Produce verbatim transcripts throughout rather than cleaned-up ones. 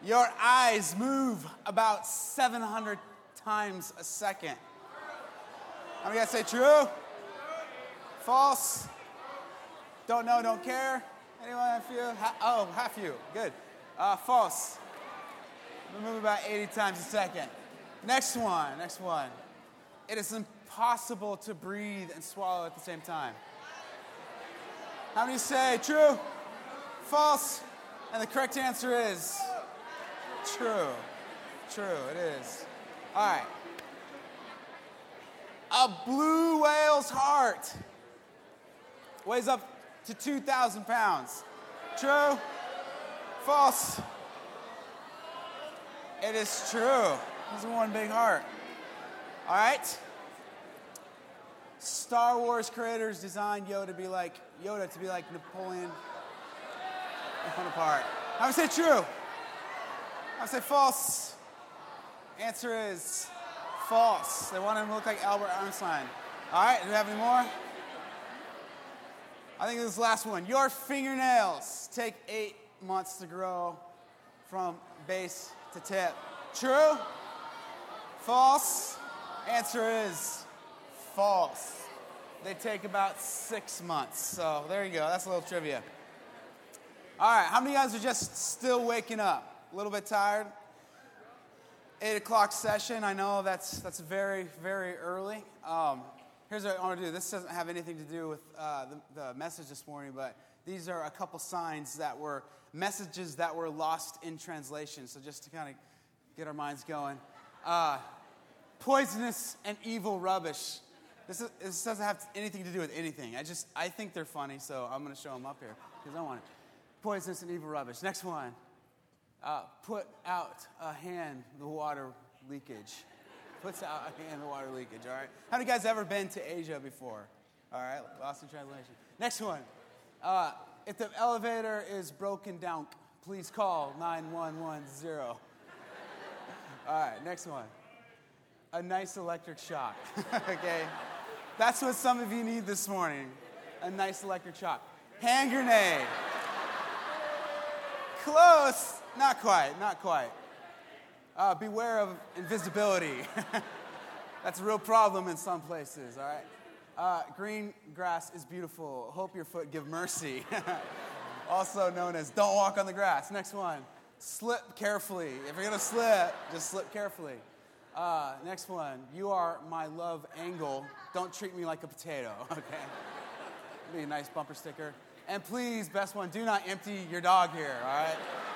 Your eyes move about seven hundred times a second. How many guys say true? False? Don't know, don't care? Anyone? A few? Ha- oh, half you. Good. Uh, false. We move about eighty times a second. Next one, next one. It is impossible to breathe and swallow at the same time. How many say true? False? And the correct answer is true. True, it is. All right. A blue whale's heart weighs up to two thousand pounds. True? False? It is true. He's one big heart. All right. Star Wars creators designed Yoda to be like Yoda to be like Napoleon Bonaparte. I would say true. I would say false. Answer is false. They want him to look like Albert Einstein. All right. Do we have any more? I think this is the last one. Your fingernails take eight months to grow from base to tip. True? False? Answer is false. They take about six months. So there you go. That's a little trivia. All right. How many of you guys are just still waking up? A little bit tired? Eight o'clock session. I know that's that's very, very early. Um, here's what I want to do. This doesn't have anything to do with uh, the, the message this morning, but these are a couple signs that were messages that were lost in translation. So just to kind of get our minds going. Uh, poisonous and evil rubbish. This, is, this doesn't have anything to do with anything. I just, I think they're funny, so I'm going to show them up here because I want it. Poisonous and evil rubbish. Next one. Uh, put out a hand the water leakage. Puts out a hand the water leakage, all right? How many guys ever been to Asia before? All right, lost in translation. Next one. Uh, if the elevator is broken down, please call nine one one zero. All right, next one. A nice electric shock. Okay? That's what some of you need this morning. A nice electric shock. Hand grenade. Close. Not quite, not quite. Uh, beware of invisibility. That's a real problem in some places, all right? Uh, green grass is beautiful. Hope your foot give mercy. Also known as don't walk on the grass. Next one. Slip carefully. If you're going to slip, just slip carefully. Uh, next one. You are my love angle. Don't treat me like a potato, okay? Be a nice bumper sticker. And please, best one, do not empty your dog here, all right?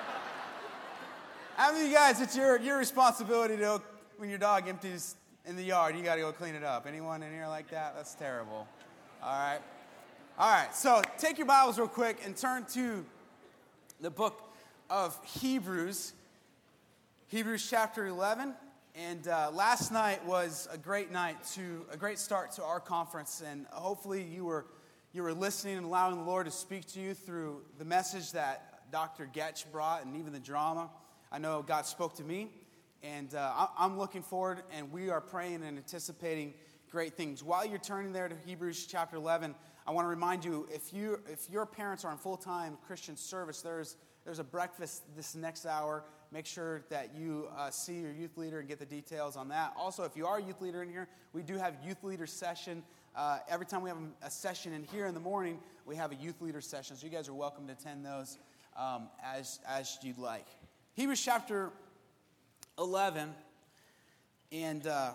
How many of you guys, it's your, your responsibility to, when your dog empties in the yard, you got to go clean it up. Anyone in here like that? That's terrible. All right. All right, so take your Bibles real quick and turn to the book of Hebrews, Hebrews chapter eleven. And uh, last night was a great night, to a great start to our conference. And hopefully you were you were listening and allowing the Lord to speak to you through the message that Doctor Getch brought and even the drama. I know God spoke to me, and uh, I'm looking forward, and we are praying and anticipating great things. While you're turning there to Hebrews chapter eleven, I want to remind you, if you if your parents are in full-time Christian service, there's there's a breakfast this next hour. Make sure that you uh, see your youth leader and get the details on that. Also, if you are a youth leader in here, we do have youth leader session. Uh, every time we have a session in here in the morning, we have a youth leader session. So you guys are welcome to attend those um, as as you'd like. Hebrews chapter eleven, and uh,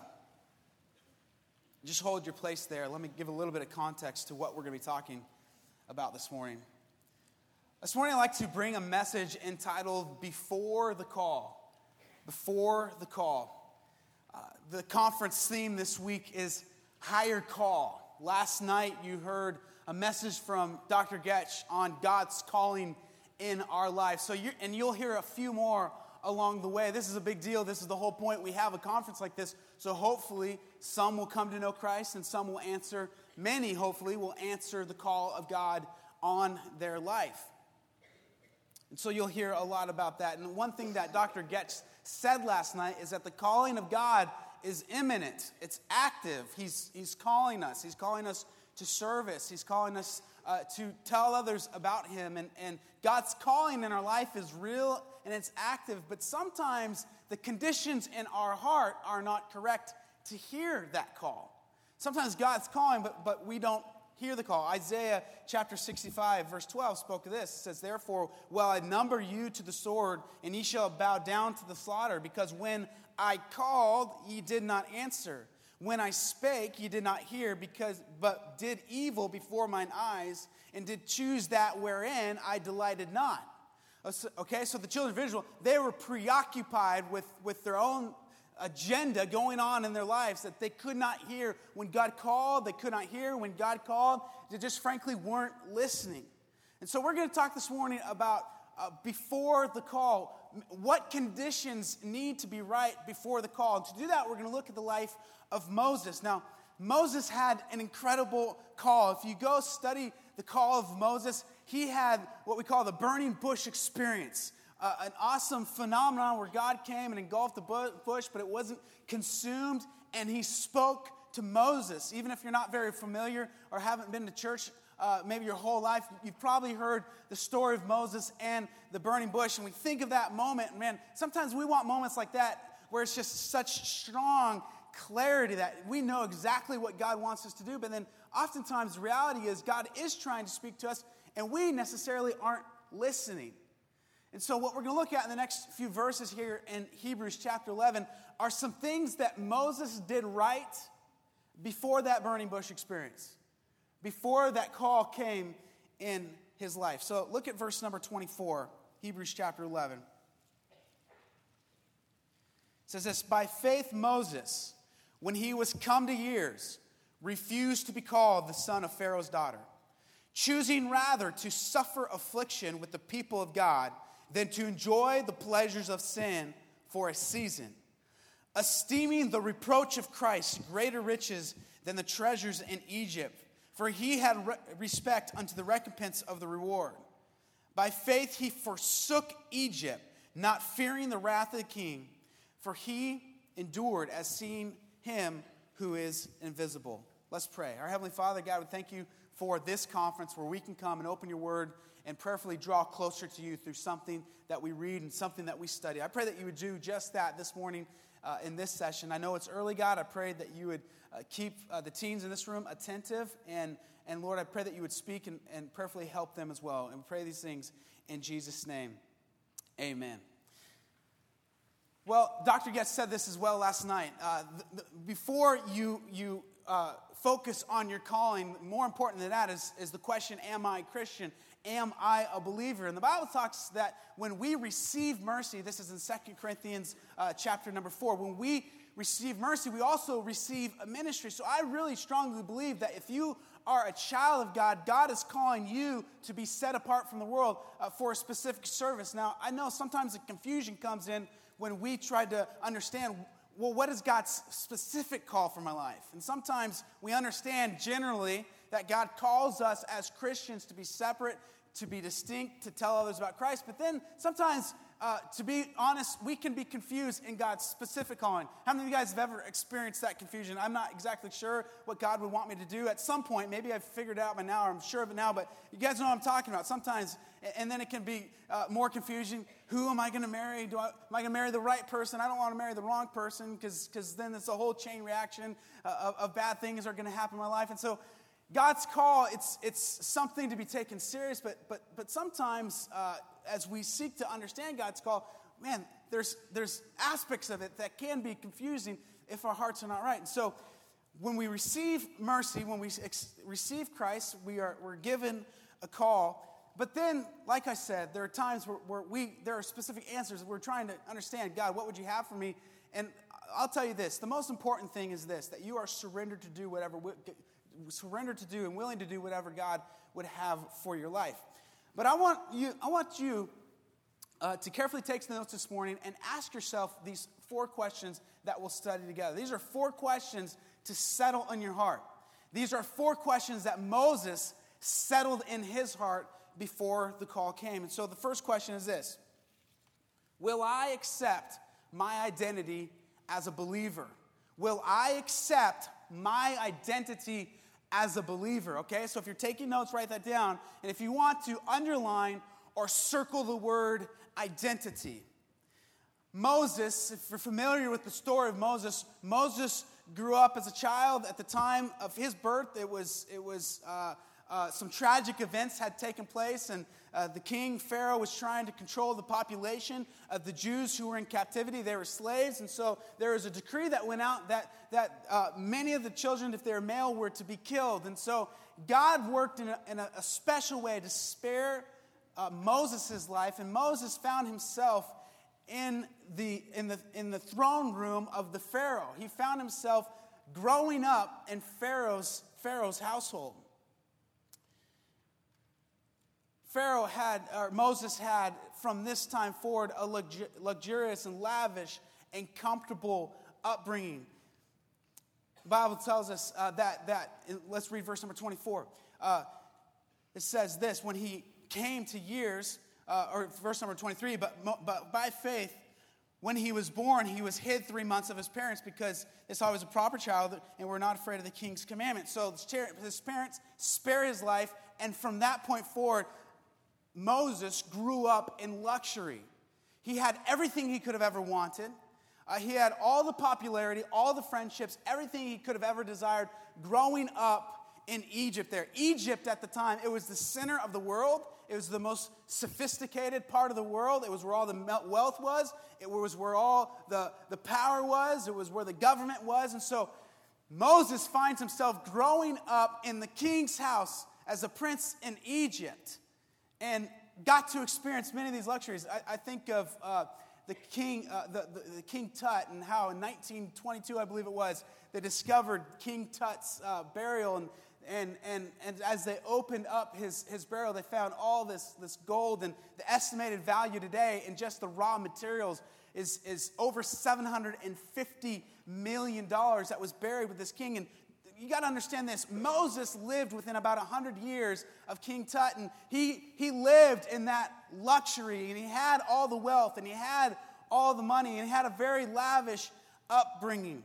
just hold your place there. Let me give a little bit of context to what we're going to be talking about this morning. This morning I'd like to bring a message entitled Before the Call. Before the Call. Uh, the conference theme this week is Higher Call. Last night you heard a message from Doctor Getch on God's calling in our lives. So you and you'll hear a few more along the way. This is a big deal. This is the whole point. We have a conference like this. So hopefully some will come to know Christ and some will answer, many hopefully will answer the call of God on their life. And so you'll hear a lot about that. And one thing that Doctor Getch said last night is that the calling of God is imminent. It's active. He's, he's calling us. He's calling us to service. He's calling us uh, to tell others about him. And, and God's calling in our life is real and it's active, but sometimes the conditions in our heart are not correct to hear that call. Sometimes God's calling, but, but we don't hear the call. Isaiah chapter sixty-five, verse twelve spoke of this. It says, "Therefore, will I number you to the sword, and ye shall bow down to the slaughter, because when I called, ye did not answer. When I spake, ye did not hear, because but did evil before mine eyes, and did choose that wherein I delighted not." Okay, so the children of Israel, they were preoccupied with, with their own agenda going on in their lives that they could not hear when God called. They could not hear when God called. They just frankly weren't listening. And so we're going to talk this morning about uh, before the call, what conditions need to be right before the call. And to do that, we're going to look at the life of Moses. Now, Moses had an incredible call. If you go study the call of Moses, he had what we call the burning bush experience. Uh, an awesome phenomenon where God came and engulfed the bush, but it wasn't consumed, and he spoke to Moses. Even if you're not very familiar or haven't been to church uh, maybe your whole life, you've probably heard the story of Moses and the burning bush, and we think of that moment, man, sometimes we want moments like that where it's just such strong clarity that we know exactly what God wants us to do, but then oftentimes the reality is God is trying to speak to us, and we necessarily aren't listening. And so what we're going to look at in the next few verses here in Hebrews chapter eleven are some things that Moses did right before that burning bush experience, before that call came in his life. So look at verse number twenty-four, Hebrews chapter eleven. It says this, "By faith Moses, when he was come to years, refused to be called the son of Pharaoh's daughter, choosing rather to suffer affliction with the people of God than to enjoy the pleasures of sin for a season, esteeming the reproach of Christ greater riches than the treasures in Egypt, for he had re- respect unto the recompense of the reward. By faith he forsook Egypt, not fearing the wrath of the king, for he endured as seeing him who is invisible." Let's pray. Our Heavenly Father, God, we thank you for this conference where we can come and open your word and prayerfully draw closer to you through something that we read and something that we study. I pray that you would do just that this morning uh, in this session. I know it's early, God. I pray that you would uh, keep uh, the teens in this room attentive. And, and Lord, I pray that you would speak and, and prayerfully help them as well. And we pray these things in Jesus' name. Amen. Well, Doctor Getz said this as well last night. Uh, th- th- before you, you uh, focus on your calling, more important than that is, is the question, am I a Christian? Am I a believer? And the Bible talks that when we receive mercy, this is in Second Corinthians uh, chapter number four, when we receive mercy, we also receive a ministry. So I really strongly believe that if you are a child of God, God is calling you to be set apart from the world uh, for a specific service. Now, I know sometimes the confusion comes in when we try to understand, well, what is God's specific call for my life? And sometimes we understand generally that God calls us as Christians to be separate, to be distinct, to tell others about Christ. But then sometimes, uh, to be honest, we can be confused in God's specific calling. How many of you guys have ever experienced that confusion? I'm not exactly sure what God would want me to do. At some point, maybe I've figured it out by now, or I'm sure of it now, but you guys know what I'm talking about. Sometimes, and then it can be uh, more confusing. Who am I going to marry? Do I, am I going to marry the right person? I don't want to marry the wrong person, because because then it's a whole chain reaction uh, of, of bad things are going to happen in my life. And so God's call, it's it's something to be taken serious, but but but sometimes uh, as we seek to understand God's call, man, there's there's aspects of it that can be confusing if our hearts are not right. And so when we receive mercy, when we ex- receive Christ, we are we're given a call. But then, like I said, there are times where, where we there are specific answers. We're trying to understand, God, what would you have for me? And I'll tell you this: the most important thing is this: that you are surrendered to do whatever. surrendered to do and willing to do whatever God would have for your life. But I want you, I want you uh, to carefully take some notes this morning and ask yourself these four questions that we'll study together. These are four questions to settle in your heart. These are four questions that Moses settled in his heart before the call came. And so the first question is this: will I accept my identity as a believer? Will I accept my identity as a believer, okay? So if you're taking notes, write that down. And if you want to, underline or circle the word identity. Moses, if you're familiar with the story of Moses, Moses grew up as a child. At the time of his birth, it was, it was uh, uh, some tragic events had taken place, and uh, the king, Pharaoh, was trying to control the population of the Jews who were in captivity. They were slaves, and so there was a decree that went out that, that uh, many of the children, if they were male, were to be killed. And so God worked in a, in a, a special way to spare uh, Moses' life, and Moses found himself in the, in, the, in the throne room of the Pharaoh. He found himself growing up in Pharaoh's, Pharaoh's household. Pharaoh had, or Moses had, from this time forward, a luxu- luxurious and lavish and comfortable upbringing. The Bible tells us uh, that, that, let's read verse number twenty-four. Uh, it says this, when he came to years, uh, or verse number twenty-three, but, but by faith, when he was born, he was hid three months of his parents because they saw he was a proper child and were not afraid of the king's commandment. So his parents spare his life, and from that point forward, Moses grew up in luxury. He had everything he could have ever wanted. Uh, he had all the popularity, all the friendships, everything he could have ever desired growing up in Egypt there. Egypt at the time, it was the center of the world. It was the most sophisticated part of the world. It was where all the wealth was. It was where all the, the power was. It was where the government was. And so Moses finds himself growing up in the king's house as a prince in Egypt, and got to experience many of these luxuries. I, I think of uh, the king, uh, the, the, the King Tut, and how in nineteen twenty-two, I believe it was, they discovered King Tut's uh, burial, and and and and as they opened up his his burial, they found all this this gold, and the estimated value today in just the raw materials is is over seven hundred fifty million dollars that was buried with this king. And you got to understand this. Moses lived within about one hundred years of King Tut, and he, he lived in that luxury, and he had all the wealth, and he had all the money, and he had a very lavish upbringing.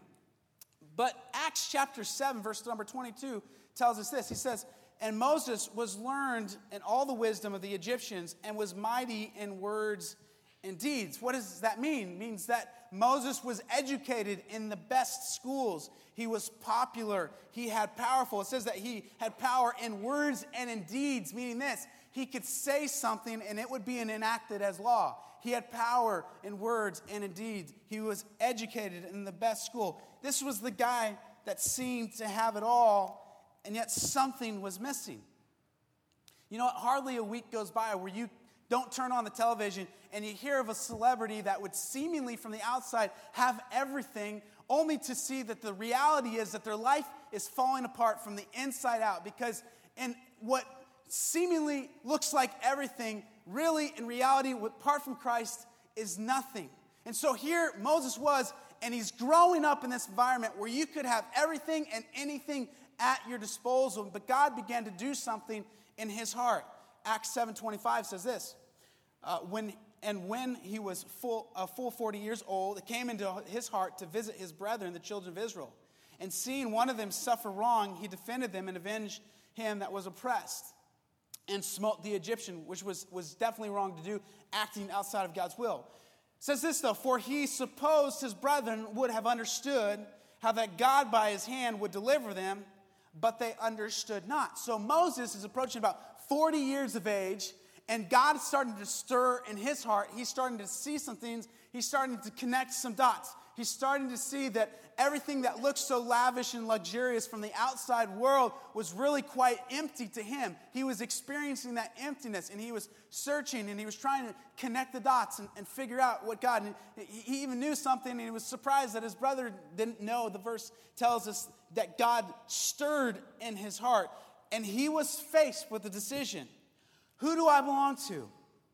But Acts chapter seven, verse number twenty-two, tells us this. He says, and Moses was learned in all the wisdom of the Egyptians and was mighty in words and deeds. What does that mean? It means that Moses was educated in the best schools. He was popular. He had powerful. It says that he had power in words and in deeds, meaning this. He could say something and it would be enacted as law. He had power in words and in deeds. He was educated in the best school. This was the guy that seemed to have it all, and yet something was missing. You know what? Hardly a week goes by where you don't turn on the television and you hear of a celebrity that would seemingly from the outside have everything, only to see that the reality is that their life is falling apart from the inside out, because in what seemingly looks like everything, really in reality, apart from Christ, is nothing. And so here Moses was, and he's growing up in this environment where you could have everything and anything at your disposal, but God began to do something in his heart. Acts seven twenty-five says this, uh, when and when he was full, uh, full forty years old, it came into his heart to visit his brethren, the children of Israel. And seeing one of them suffer wrong, he defended them and avenged him that was oppressed, and smote the Egyptian, which was, was definitely wrong to do, acting outside of God's will. It says this though, for he supposed his brethren would have understood how that God by his hand would deliver them, but they understood not. So Moses is approaching about forty years of age, and God is starting to stir in his heart. He's starting to see some things. He's starting to connect some dots. He's starting to see that everything that looks so lavish and luxurious from the outside world was really quite empty to him. He was experiencing that emptiness, and he was searching, and he was trying to connect the dots and, and figure out what God, and he even knew something, and he was surprised that his brother didn't know. The verse tells us that God stirred in his heart, and he was faced with a decision. Who do I belong to?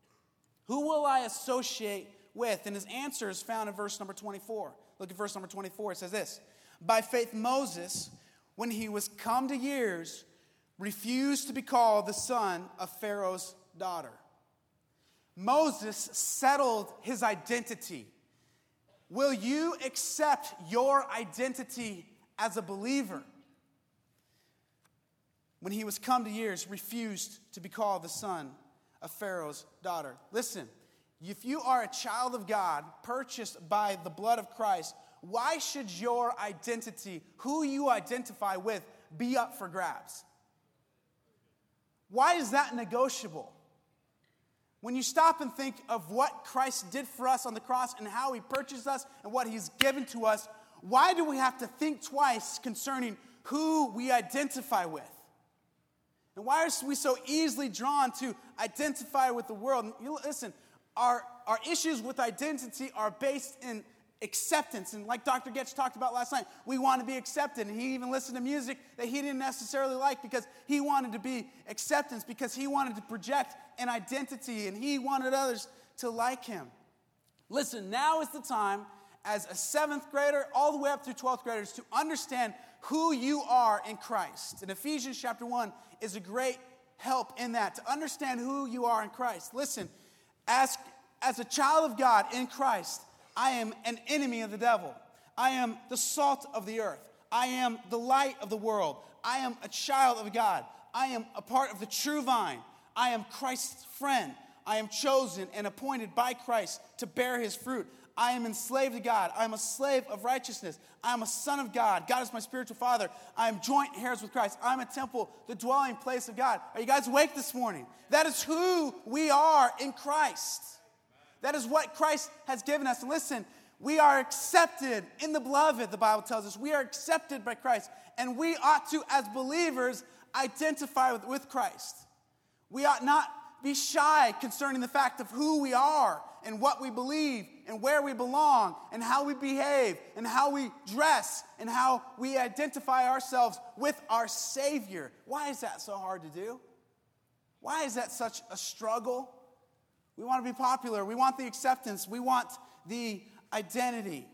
Who will I associate with? And his answer is found in verse number twenty-four. Look at verse number twenty-four. It says this. By faith Moses, when he was come to years, refused to be called the son of Pharaoh's daughter. Moses settled his identity. Will you accept your identity as a believer? when he was come to years, refused to be called the son of Pharaoh's daughter. Listen, if you are a child of God, purchased by the blood of Christ, why should your identity, who you identify with, be up for grabs? Why is that negotiable? When you stop and think of what Christ did for us on the cross and how he purchased us and what he's given to us, why do we have to think twice concerning who we identify with? And why are we so easily drawn to identify with the world? And you, listen, our, our issues with identity are based in acceptance. And like Doctor Getch talked about last night, we want to be accepted. And he even listened to music that he didn't necessarily like because he wanted to be acceptance, because he wanted to project an identity and he wanted others to like him. Listen, now is the time as a seventh grader all the way up through twelfth graders to understand who you are in Christ. And Ephesians chapter one is a great help in that, to understand who you are in Christ. Listen, as, as a child of God in Christ, I am an enemy of the devil. I am the salt of the earth. I am the light of the world. I am a child of God. I am a part of the true vine. I am Christ's friend. I am chosen and appointed by Christ to bear his fruit. I am enslaved to God. I am a slave of righteousness. I am a son of God. God is my spiritual father. I am joint heirs with Christ. I am a temple, the dwelling place of God. Are you guys awake this morning? That is who we are in Christ. That is what Christ has given us. And listen, we are accepted in the beloved, the Bible tells us. We are accepted by Christ. And we ought to, as believers, identify with, with Christ. We ought not be shy concerning the fact of who we are and what we believe and where we belong and how we behave and how we dress and how we identify ourselves with our Savior. Why is that so hard to do? Why is that such a struggle? We want to be popular. We want the acceptance. We want the identity.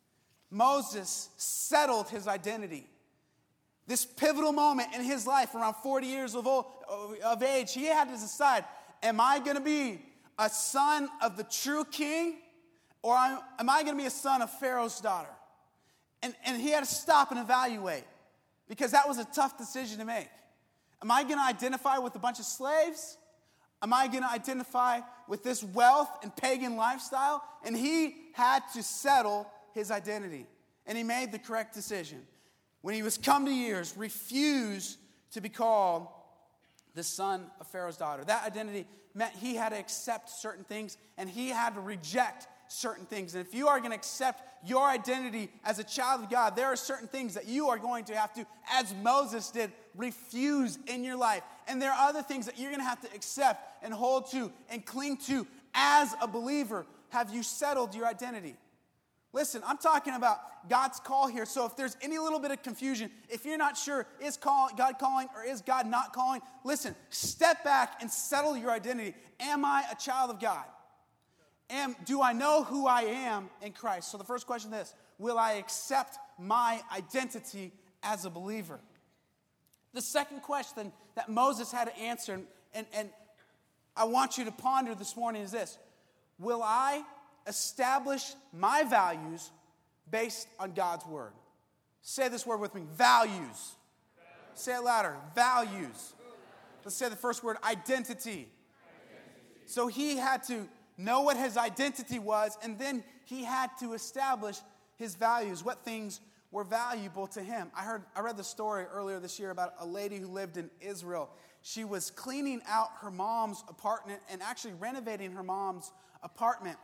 Moses settled his identity. This pivotal moment in his life, around forty years of, old, of age, he had to decide, am I going to be a son of the true king, or am I going to be a son of Pharaoh's daughter? And, and he had to stop and evaluate, because that was a tough decision to make. Am I going to identify with a bunch of slaves? Am I going to identify with this wealth and pagan lifestyle? And he had to settle his identity. And he made the correct decision. When he was come to years, refused to be called the son of Pharaoh's daughter. That identity meant he had to accept certain things and he had to reject certain things. And if you are going to accept your identity as a child of God, there are certain things that you are going to have to, as Moses did, refuse in your life. And there are other things that you're going to have to accept and hold to and cling to as a believer. Have you settled your identity? Listen, I'm talking about God's call here. So if there's any little bit of confusion, if you're not sure, is call, God calling or is God not calling? Listen, step back and settle your identity. Am I a child of God? Am, do I know who I am in Christ? So the first question is this: will I accept my identity as a believer? The second question that Moses had to answer, and, and I want you to ponder this morning, is this: will I establish my values based on God's word? Say this word with me: values. Values. Say it louder: values. Let's say the first word: identity. Identity. So he had to know what his identity was, and then he had to establish his values, what things were valuable to him. I heard, I read the story earlier this year about a lady who lived in Israel. She was cleaning out her mom's apartment and actually renovating her mom's apartment.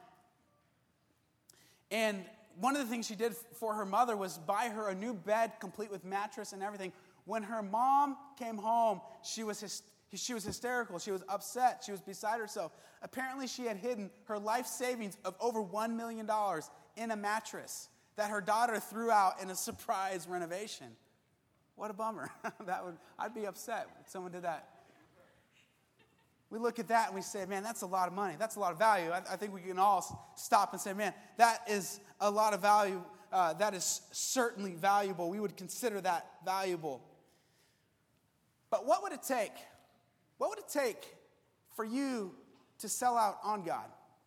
And one of the things she did for her mother was buy her a new bed, complete with mattress and everything. When her mom came home, she was hysterical. She was hysterical. She was upset. She was beside herself. Apparently, she had hidden her life savings of over one million dollars in a mattress that her daughter threw out in a surprise renovation. What a bummer. That would, I'd be upset if someone did that. We look at that and we say, man, that's a lot of money. That's a lot of value. I, I think we can all stop and say, man, that is a lot of value. Uh, that is certainly valuable. We would consider that valuable. But what would it take? What would it take for you to sell out on God?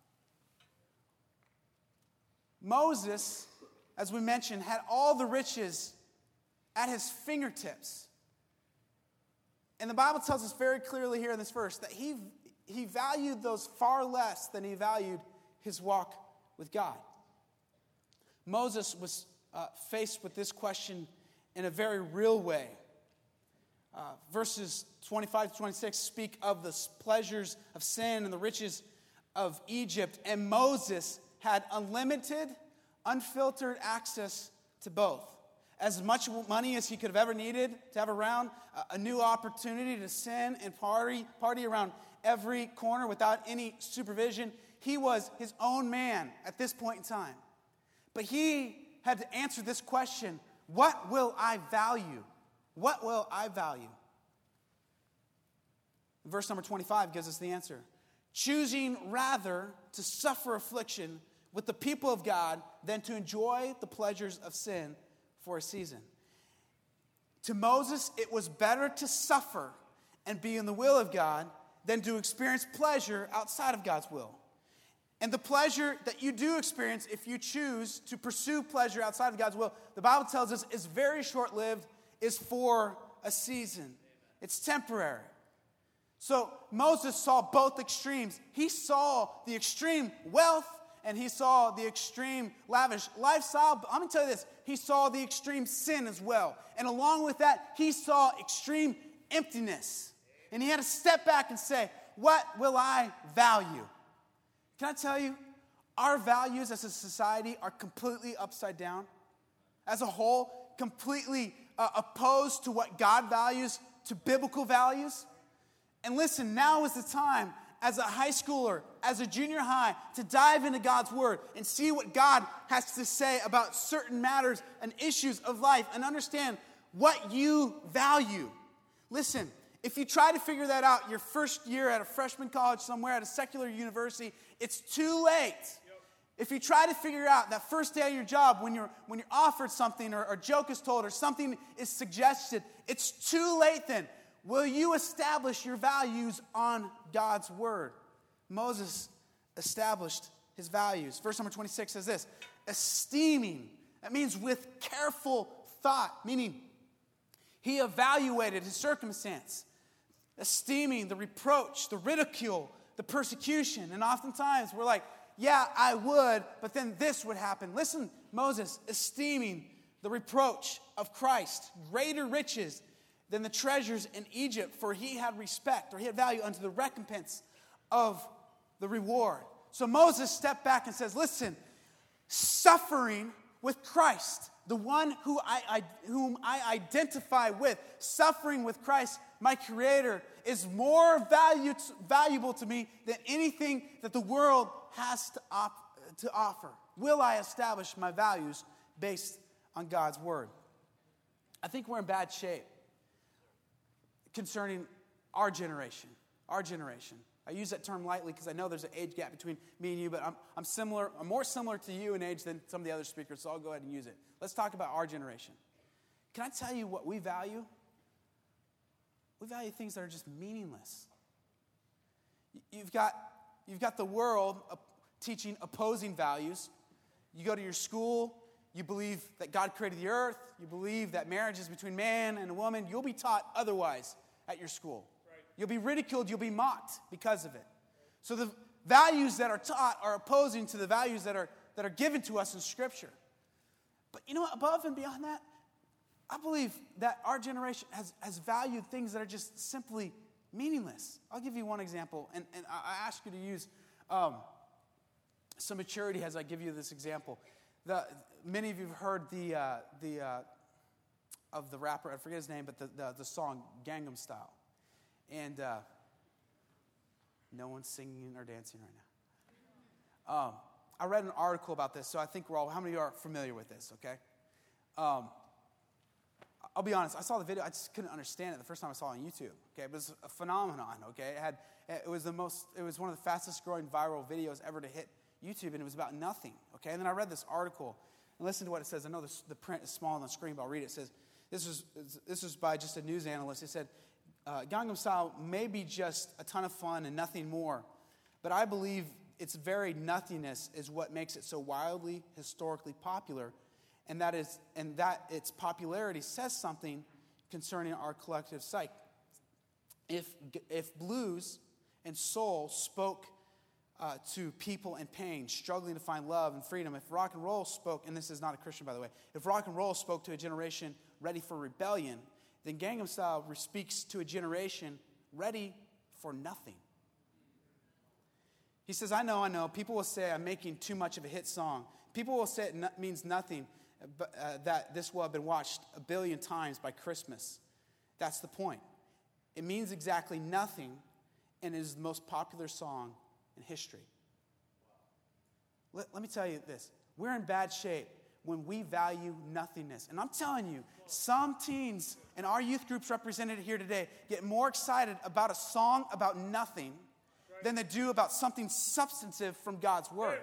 Moses, as we mentioned, had all the riches at his fingertips. And the Bible tells us very clearly here in this verse that he, he valued those far less than he valued his walk with God. Moses was uh, faced with this question in a very real way. Uh, verses twenty-five to twenty-six speak of the pleasures of sin and the riches of Egypt, and Moses had unlimited, unfiltered access to both. As much money as he could have ever needed to have around, a new opportunity to sin and party, party around every corner without any supervision. He was his own man at this point in time. But he had to answer this question, what will I value? What will I value? Verse number twenty-five gives us the answer. Choosing rather to suffer affliction with the people of God than to enjoy the pleasures of sin for a season. To Moses, it was better to suffer and be in the will of God than to experience pleasure outside of God's will. And the pleasure that you do experience if you choose to pursue pleasure outside of God's will, the Bible tells us is very short-lived, is for a season. It's temporary. So Moses saw both extremes. He saw the extreme wealth and he saw the extreme lavish lifestyle. But I'm going to tell you this, he saw the extreme sin as well. And along with that, he saw extreme emptiness. And he had to step back and say, what will I value? Can I tell you, our values as a society are completely upside down. As a whole, completely uh, opposed to what God values, to biblical values. And listen, now is the time as a high schooler, as a junior high, to dive into God's Word and see what God has to say about certain matters and issues of life and understand what you value. Listen, if you try to figure that out your first year at a freshman college somewhere at a secular university, it's too late. Yep. If you try to figure out that first day of your job when you're when you're offered something or, or a joke is told or something is suggested, it's too late then. Will you establish your values on God's Word? Moses established his values. Verse number twenty-six says this, esteeming. That means with careful thought, meaning he evaluated his circumstance. Esteeming the reproach, the ridicule, the persecution. And oftentimes we're like, yeah, I would, but then this would happen. Listen, Moses, esteeming the reproach of Christ, greater riches than the treasures in Egypt, for he had respect, or he had value unto the recompense of the reward. So Moses stepped back and says, listen, suffering with Christ, the one who I, I, whom I identify with, suffering with Christ, my Creator, is more value, valuable to me than anything that the world has to, op, to offer. Will I establish my values based on God's Word? I think we're in bad shape concerning our generation. Our generation. I use that term lightly because I know there's an age gap between me and you, but I'm, I'm similar. I'm more similar to you in age than some of the other speakers, so I'll go ahead and use it. Let's talk about our generation. Can I tell you what we value? We value things that are just meaningless. You've got, you've got the world teaching opposing values. You go to your school, you believe that God created the earth, you believe that marriage is between man and a woman. You'll be taught otherwise at your school. Right. You'll be ridiculed, you'll be mocked because of it. So the values that are taught are opposing to the values that are, that are given to us in Scripture. But you know what, above and beyond that, I believe that our generation has, has valued things that are just simply meaningless. I'll give you one example, and, and I ask you to use um, some maturity as I give you this example. The, many of you have heard the uh, the uh, of the rapper, I forget his name, but the, the, the song Gangnam Style. And uh, no one's singing or dancing right now. Um, I read an article about this, so I think we're all, how many of you are familiar with this, okay? Um, I'll be honest, I saw the video, I just couldn't understand it the first time I saw it on YouTube, okay? It was a phenomenon, okay? It had, it was the most, it was one of the fastest growing viral videos ever to hit YouTube, and it was about nothing, okay? And then I read this article, and listen to what it says. I know this, the print is small on the screen, but I'll read it. It says, this was, this was by just a news analyst. It said, uh, Gangnam Style may be just a ton of fun and nothing more, but I believe its very nothingness is what makes it so wildly, historically popular, and that is, and that its popularity says something concerning our collective psyche. if, if blues and soul spoke uh, to people in pain, struggling to find love and freedom, if rock and roll spoke, and this is not a Christian, by the way, if rock and roll spoke to a generation ready for rebellion, then Gangnam Style speaks to a generation ready for nothing. He says, I know, I know, people will say I'm making too much of a hit song. People will say it no- means nothing, but, uh, that this will have been watched a billion times by Christmas. That's the point. It means exactly nothing, and it is the most popular song in history. Let, let me tell you this. We're in bad shape when we value nothingness. And I'm telling you, some teens in our youth groups represented here today get more excited about a song about nothing than they do about something substantive from God's word.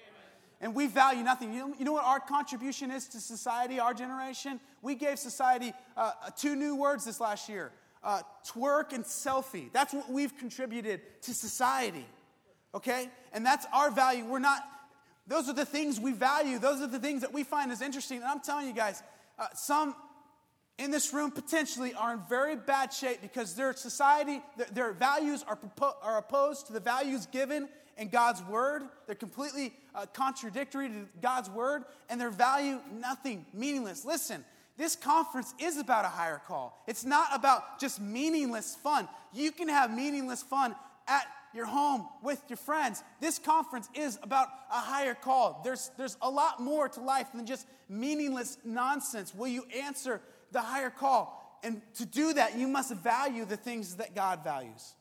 And we value nothing. You know, you know what our contribution is to society, our generation? We gave society uh, two new words this last year. Uh, twerk and selfie. That's what we've contributed to society. Okay? And that's our value. We're not, those are the things we value. Those are the things that we find as interesting. And I'm telling you guys, uh, some in this room potentially are in very bad shape because their society, their, their values are, propo- are opposed to the values given in God's word. They're completely uh, contradictory to God's word, and their value nothing, meaningless. Listen, this conference is about a higher call. It's not about just meaningless fun. You can have meaningless fun at your home with your friends. This conference is about a higher call. There's, there's a lot more to life than just meaningless nonsense. Will you answer the higher call? And to do that, you must value the things that God values.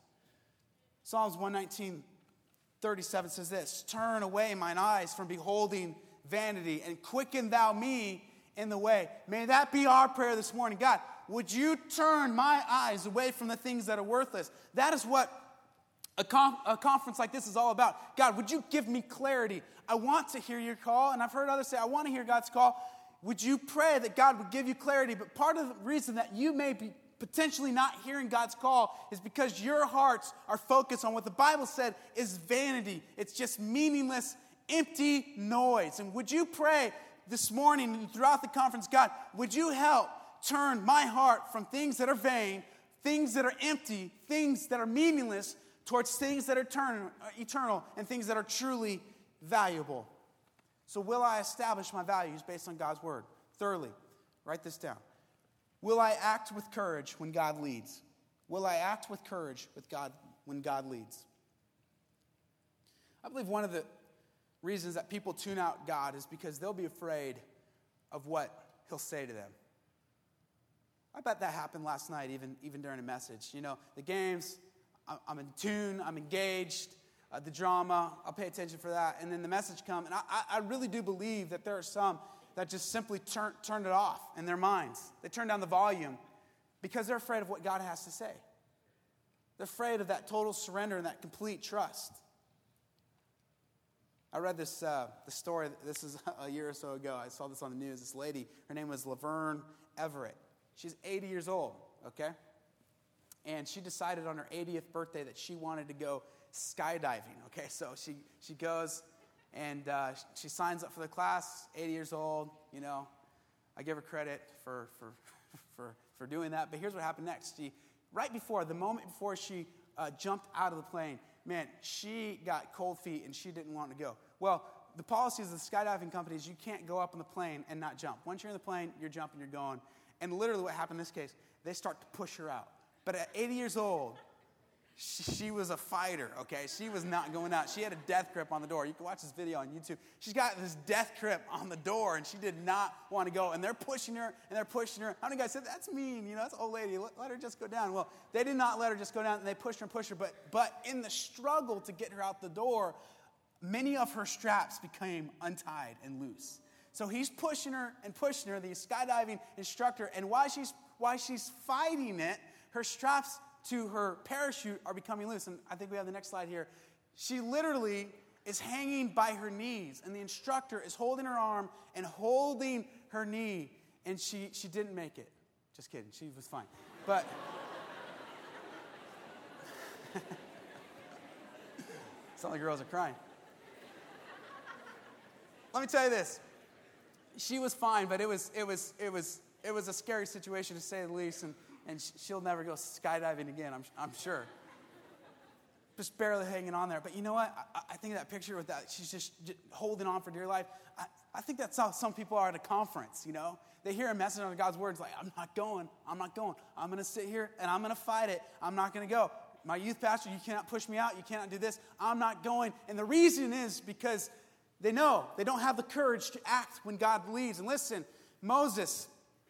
Psalms one nineteen, thirty-seven says this, turn away mine eyes from beholding vanity and quicken thou me in the way. May that be our prayer this morning. God, would you turn my eyes away from the things that are worthless? That is what a, com- a conference like this is all about. God, would you give me clarity? I want to hear your call, and I've heard others say, I want to hear God's call. Would you pray that God would give you clarity? But part of the reason that you may be potentially not hearing God's call is because your hearts are focused on what the Bible said is vanity. It's just meaningless, empty noise. And would you pray this morning and throughout the conference, God, would you help turn my heart from things that are vain, things that are empty, things that are meaningless, towards things that are eternal, eternal and things that are truly valuable. So will I establish my values based on God's word? Thirdly, write this down. Will I act with courage when God leads? Will I act with courage with God when God leads? I believe one of the reasons that people tune out God is because they'll be afraid of what he'll say to them. I bet that happened last night, even, even during a message. You know, the games, I'm in tune, I'm engaged, uh, the drama, I'll pay attention for that. And then the message comes, and I, I really do believe that there are some that just simply turn, turned it off in their minds. They turn down the volume because they're afraid of what God has to say. They're afraid of that total surrender and that complete trust. I read this uh, the story, this is a year or so ago. I saw this on the news. This lady, her name was Laverne Everett. She's eighty years old, okay? And she decided on her eightieth birthday that she wanted to go skydiving, okay? So she, she goes and uh, she signs up for the class, eighty years old, you know. I give her credit for, for, for, for doing that. But here's what happened next. She, right before, the moment before she uh, jumped out of the plane, man, she got cold feet and she didn't want to go. Well, the policies of the skydiving companies, you can't go up on the plane and not jump. Once you're in the plane, you're jumping, you're going. And literally what happened in this case, they start to push her out. But at eighty years old, she, she was a fighter, okay? She was not going out. She had a death grip on the door. You can watch this video on YouTube. She's got this death grip on the door, and she did not want to go. And they're pushing her, and they're pushing her. How many guys said, that's mean, you know, that's an old lady. Let, let her just go down. Well, they did not let her just go down, and they pushed her and pushed her. But, but in the struggle to get her out the door, many of her straps became untied and loose. So he's pushing her and pushing her, the skydiving instructor, and while she's, while she's fighting it, her straps to her parachute are becoming loose. And I think we have the next slide here. She literally is hanging by her knees, and the instructor is holding her arm and holding her knee, and she, she didn't make it. Just kidding. She was fine. But some of the girls are crying. Let me tell you this. She was fine, but it was it was it was it was a scary situation to say the least. And and she'll never go skydiving again, I'm, I'm sure. Just barely hanging on there. But you know what? I, I think of that picture with that. She's just, just holding on for dear life. I, I think that's how some people are at a conference, you know? They hear a message on God's word. It's like, I'm not going. I'm not going. I'm going to sit here and I'm going to fight it. I'm not going to go. My youth pastor, you cannot push me out. You cannot do this. I'm not going. And the reason is because they know they don't have the courage to act when God leads. And listen, Moses,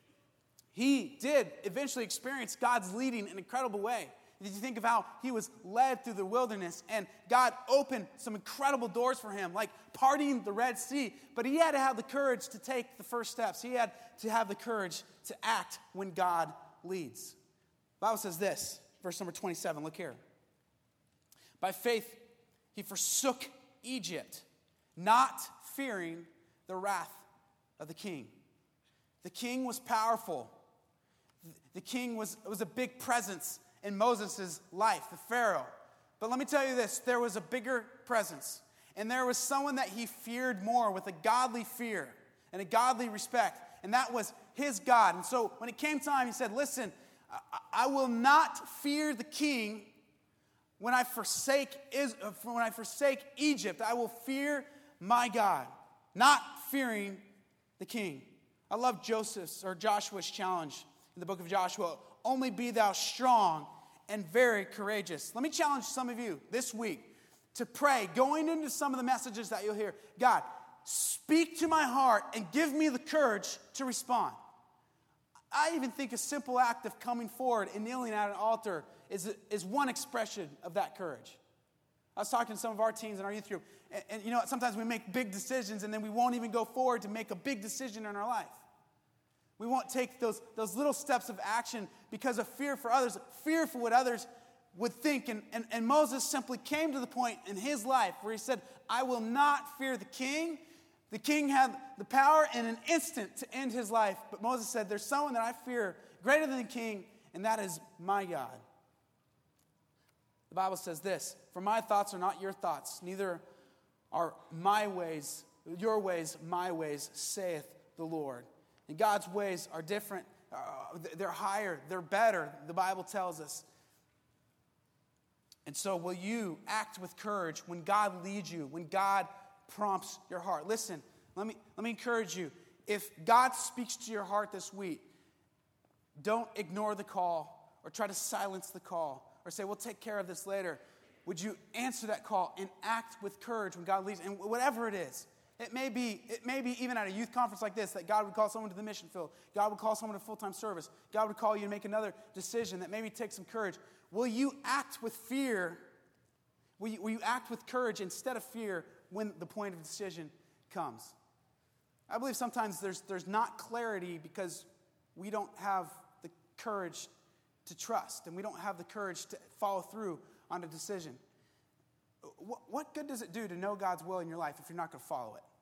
he did eventually experience God's leading in an incredible way. Did you think of how he was led through the wilderness and God opened some incredible doors for him, like parting the Red Sea. But he had to have the courage to take the first steps. He had to have the courage to act when God leads. The Bible says this, verse number twenty-seven, look here. By faith, he forsook Egypt, not fearing the wrath of the king. The king was powerful. The king was, was a big presence in Moses' life, the Pharaoh. But let me tell you this, there was a bigger presence. And there was someone that he feared more with a godly fear and a godly respect. And that was his God. And so when it came time, he said, listen, I, I will not fear the king when I forsake when I forsake Egypt. I will fear my God, not fearing the king. I love Joseph's or Joshua's challenge in the book of Joshua. Only be thou strong and very courageous. Let me challenge some of you this week to pray, going into some of the messages that you'll hear. God, speak to my heart and give me the courage to respond. I even think a simple act of coming forward and kneeling at an altar is, is one expression of that courage. I was talking to some of our teens in our youth group, and, and you know, sometimes we make big decisions and then we won't even go forward to make a big decision in our life. We won't take those, those little steps of action because of fear for others, fear for what others would think. And, and, and Moses simply came to the point in his life where he said, I will not fear the king. The king had the power in an instant to end his life. But Moses said, there's someone that I fear greater than the king, and that is my God. The Bible says this, for my thoughts are not your thoughts, neither are my ways, your ways, my ways, saith the Lord. And God's ways are different. Uh, they're higher. They're better, the Bible tells us. And so will you act with courage when God leads you, when God prompts your heart? Listen, let me, let me encourage you. If God speaks to your heart this week, don't ignore the call or try to silence the call or say, we'll take care of this later. Would you answer that call and act with courage when God leads? And whatever it is. It may be, it may be even at a youth conference like this that God would call someone to the mission field. God would call someone to full-time service. God would call you to make another decision that maybe takes some courage. Will you act with fear? Will you, will you act with courage instead of fear when the point of decision comes? I believe sometimes there's, there's not clarity because we don't have the courage to trust and we don't have the courage to follow through on a decision. What, what good does it do to know God's will in your life if you're not going to follow it?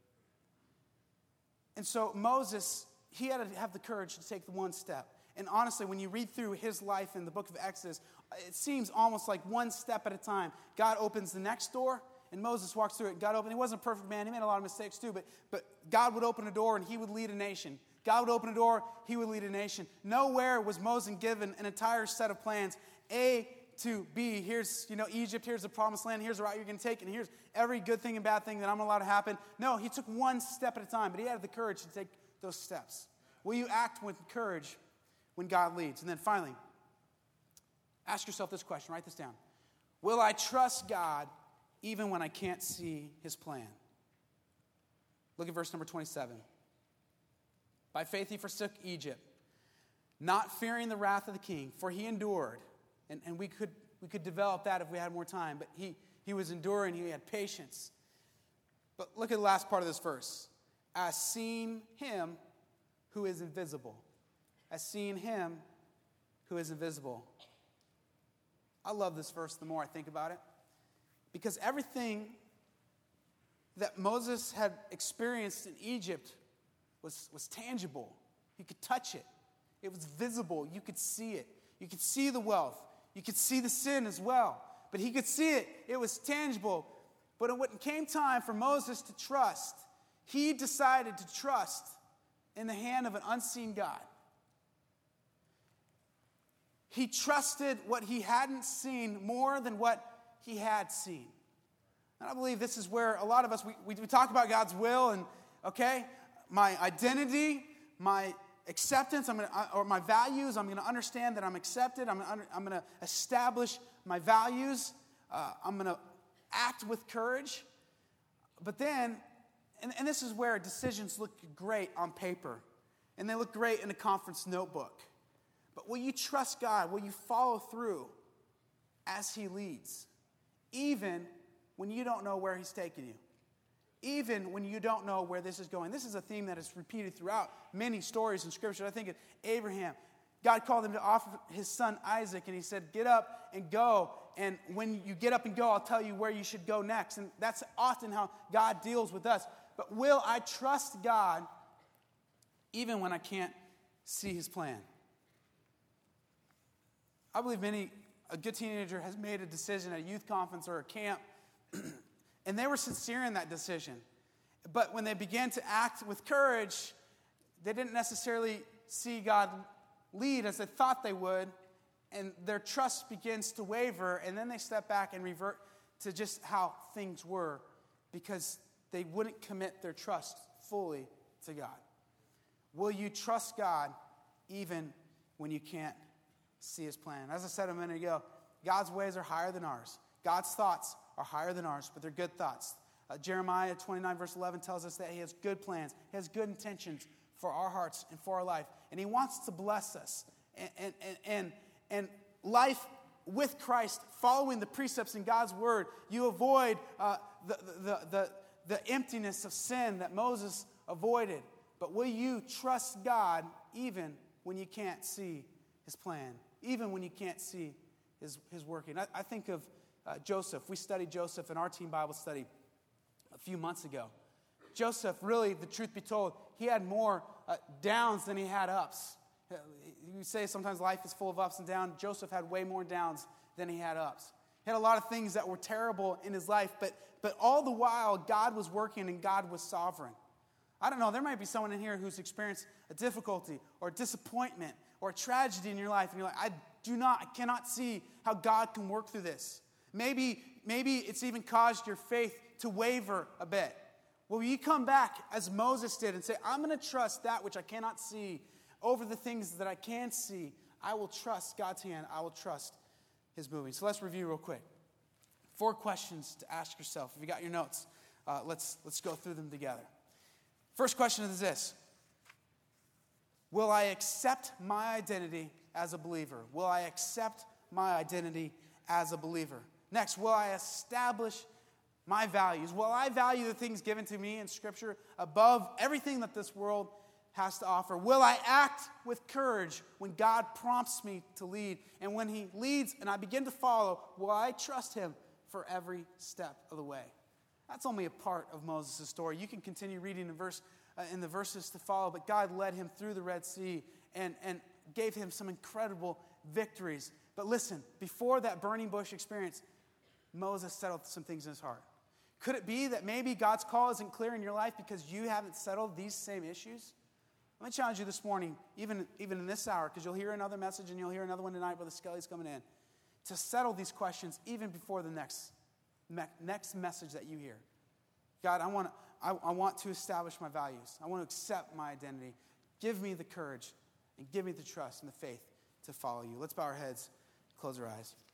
And so Moses, he had to have the courage to take the one step. And honestly, when you read through his life in the book of Exodus, it seems almost like one step at a time. God opens the next door, and Moses walks through it. God opened. He wasn't a perfect man. He made a lot of mistakes too, but, but God would open a door, and he would lead a nation. God would open a door, he would lead a nation. Nowhere was Moses given an entire set of plans, A to B. Here's, you know, Egypt, here's the promised land, here's the route you're going to take, and here's every good thing and bad thing that I'm allowed to happen. No, he took one step at a time, but he had the courage to take those steps. Will you act with courage when God leads? And then finally, ask yourself this question, write this down. Will I trust God even when I can't see his plan? Look at verse number twenty-seven. By faith he forsook Egypt, not fearing the wrath of the king, for he endured. And, and we could we could develop that if we had more time. But he, he was enduring. He had patience. But look at the last part of this verse. As seeing him who is invisible. As seeing him who is invisible. I love this verse the more I think about it. Because everything that Moses had experienced in Egypt was, was tangible. You could touch it. It was visible. You could see it. You could see the wealth. You could see the sin as well. But he could see it. It was tangible. But when it came time for Moses to trust, he decided to trust in the hand of an unseen God. He trusted what he hadn't seen more than what he had seen. And I believe this is where a lot of us, we, we, we talk about God's will and, okay, my identity, my acceptance, I'm gonna, or my values, I'm going to understand that I'm accepted. I'm going I'm to establish my values. Uh, I'm going to act with courage. But then, and, and this is where decisions look great on paper, and they look great in a conference notebook. But will you trust God? Will you follow through as he leads, even when you don't know where he's taking you? Even when you don't know where this is going. This is a theme that is repeated throughout many stories in Scripture. I think of Abraham. God called him to offer his son Isaac, and he said, get up and go. And when you get up and go, I'll tell you where you should go next. And that's often how God deals with us. But will I trust God even when I can't see his plan? I believe many, a good teenager has made a decision at a youth conference or a camp, and they were sincere in that decision. But when they began to act with courage, they didn't necessarily see God lead as they thought they would, and their trust begins to waver, and then they step back and revert to just how things were because they wouldn't commit their trust fully to God. Will you trust God even when you can't see his plan? As I said a minute ago, God's ways are higher than ours. God's thoughts are higher than ours, but they're good thoughts. Uh, Jeremiah twenty-nine verse eleven tells us that he has good plans. He has good intentions for our hearts and for our life. And he wants to bless us. And, and, and, and, and life with Christ, following the precepts in God's word, you avoid uh, the, the, the, the emptiness of sin that Moses avoided. But will you trust God even when you can't see his plan? Even when you can't see his, his working? I, I think of uh, Joseph. We studied Joseph in our teen Bible study a few months ago. Joseph, really, the truth be told, he had more uh, downs than he had ups. You say sometimes life is full of ups and downs. Joseph had way more downs than he had ups. He had a lot of things that were terrible in his life, but, but all the while, God was working and God was sovereign. I don't know, there might be someone in here who's experienced a difficulty or a disappointment or a tragedy in your life, and you're like, I do not, I cannot see how God can work through this. Maybe, maybe it's even caused your faith to waver a bit. Well, you come back as Moses did and say, I'm going to trust that which I cannot see over the things that I can see. I will trust God's hand. I will trust his moving. So let's review real quick. Four questions to ask yourself. If you got your notes, uh, let's, let's go through them together. First question is this. Will I accept my identity as a believer? Will I accept my identity as a believer? Next, will I establish my values? Will I value the things given to me in Scripture above everything that this world has to offer? Will I act with courage when God prompts me to lead? And when he leads and I begin to follow, will I trust him for every step of the way? That's only a part of Moses' story. You can continue reading in, verse, uh, in the verses to follow, but God led him through the Red Sea and, and gave him some incredible victories. But listen, before that burning bush experience, Moses settled some things in his heart. Could it be that maybe God's call isn't clear in your life because you haven't settled these same issues? Let me challenge you this morning, even, even in this hour, because you'll hear another message and you'll hear another one tonight where the Skelly's coming in, to settle these questions even before the next, me, next message that you hear. God, I want, I, I want to establish my values. I want to accept my identity. Give me the courage and give me the trust and the faith to follow you. Let's bow our heads, close our eyes.